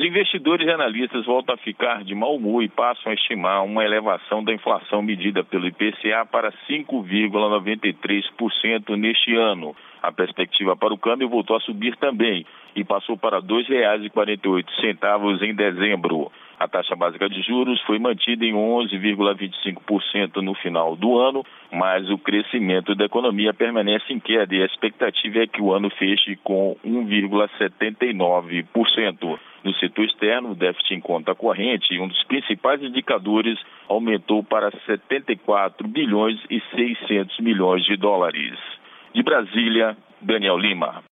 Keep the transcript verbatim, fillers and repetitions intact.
Os investidores e analistas voltam a ficar de mau humor e passam a estimar uma elevação da inflação medida pelo I P C A para cinco vírgula noventa e três por cento neste ano. A perspectiva para o câmbio voltou a subir também e passou para dois reais e quarenta e oito centavos em dezembro. A taxa básica de juros foi mantida em onze vírgula vinte e cinco por cento no final do ano, mas o crescimento da economia permanece em queda e a expectativa é que o ano feche com um vírgula setenta e nove por cento. No setor externo, o déficit em conta corrente, um dos principais indicadores, aumentou para setenta e quatro bilhões e seiscentos milhões de dólares. De Brasília, Daniel Lima.